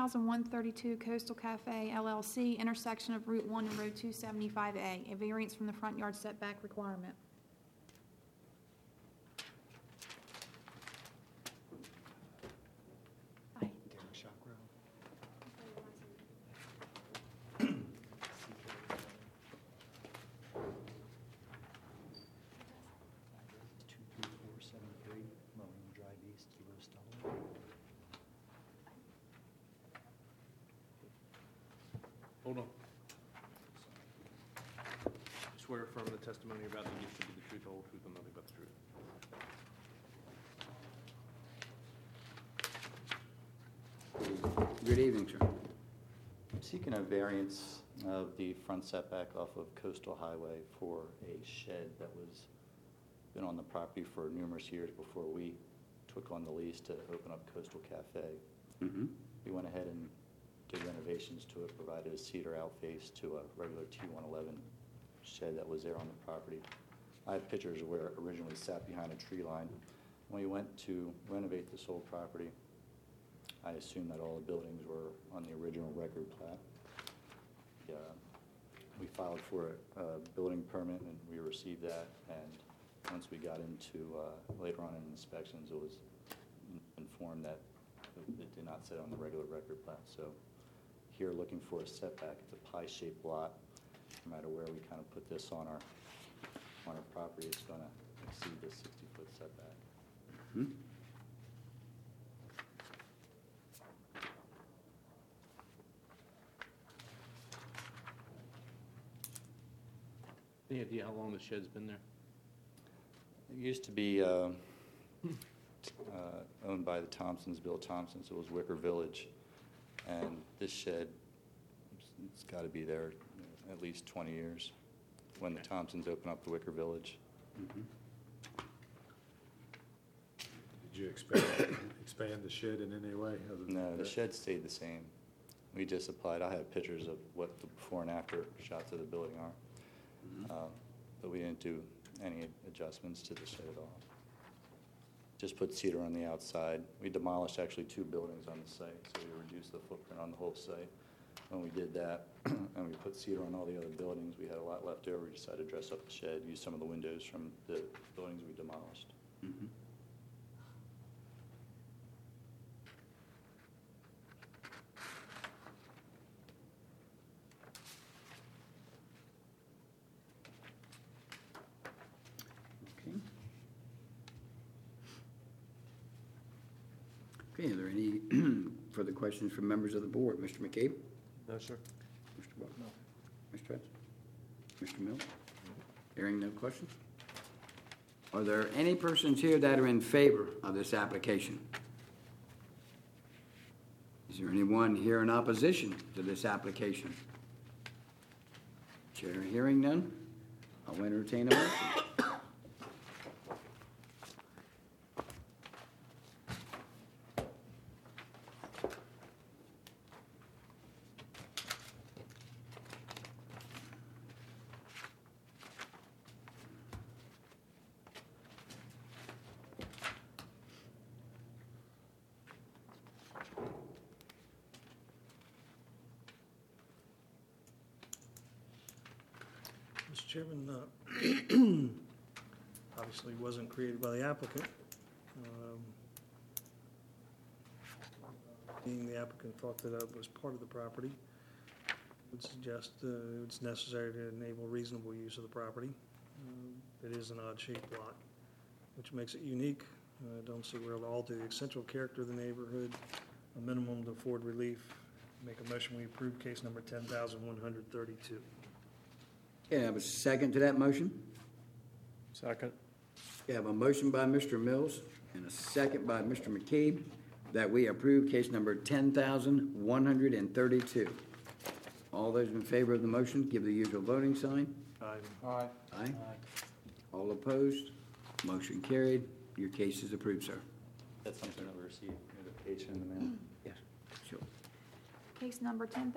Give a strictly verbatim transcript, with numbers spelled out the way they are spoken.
thousand one thirty-two Coastal Cafe L L C, intersection of Route one and Road two seventy-five A, a variance from the front yard setback requirement. Aye. Derek Shockwell. Two three four seven three, Marine Drive East, Kilo Stella. Hold on. Swear affirm the testimony you're about to give should be the truth, the whole truth, and nothing but the truth. Good evening, sir. I'm seeking a variance of the front setback off of Coastal Highway for a shed that was, been on the property for numerous years before we took on the lease to open up Coastal Cafe. Mm-hmm. We went ahead and did renovations to it, provided a cedar outface to a regular T one eleven shed that was there on the property. I have pictures of where it originally sat behind a tree line. When we went to renovate this whole property, I assumed that all the buildings were on the original record plat. Yeah, we filed for a, a building permit and we received that, and once we got into, uh, later on in inspections, it was in- informed that it it did not sit on the regular record plat. So here, looking for a setback, it's a pie-shaped lot. No matter where we kind of put this on our, on our property, it's gonna exceed the sixty-foot setback. Hmm? Any idea how long the shed's been there? It used to be uh, uh, owned by the Thompsons, Bill Thompson, so it was Wicker Village. And this shed, it's got to be there at least twenty years, when the Thompsons opened up the Wicker Village. Mm-hmm. Did you expand, expand the shed in any way? other than No, the that? shed stayed the same. We just applied, I have pictures of what the before and after shots of the building are. Mm-hmm. Uh, But we didn't do any adjustments to the shed at all. Just put cedar on the outside. We demolished actually two buildings on the site, so we reduced the footprint on the whole site. When we did that, and we put cedar on all the other buildings, we had a lot left over. We decided to dress up the shed, use some of the windows from the buildings we demolished. Mm-hmm. Okay. Okay, are there any further questions from members of the board? Mister McCabe? No, sir. Mister Buck? No. Mister Hudson? Mister Mills? Hearing no questions? Are there any persons here that are in favor of this application? Is there anyone here in opposition to this application? Chair hearing none, I'll entertain a motion. Mister Chairman, uh, obviously wasn't created by the applicant. Um, Being the applicant thought that it was part of the property, would suggest uh, it's necessary to enable reasonable use of the property. Um, It is an odd-shaped lot, which makes it unique. I don't see where it'll alter the essential character of the neighborhood, a minimum to afford relief. Make a motion, we approve case number ten thousand one hundred thirty-two. Okay, I have a second to that motion. Second. We have a motion by Mister Mills and a second by Mister McCabe that we approve case number ten thousand one hundred thirty-two. All those in favor of the motion, give the usual voting sign. Aye. Aye. Aye. All opposed? Motion carried. Your case is approved, sir. That's something that we received notification in the mail. Yes, sure. Case number ten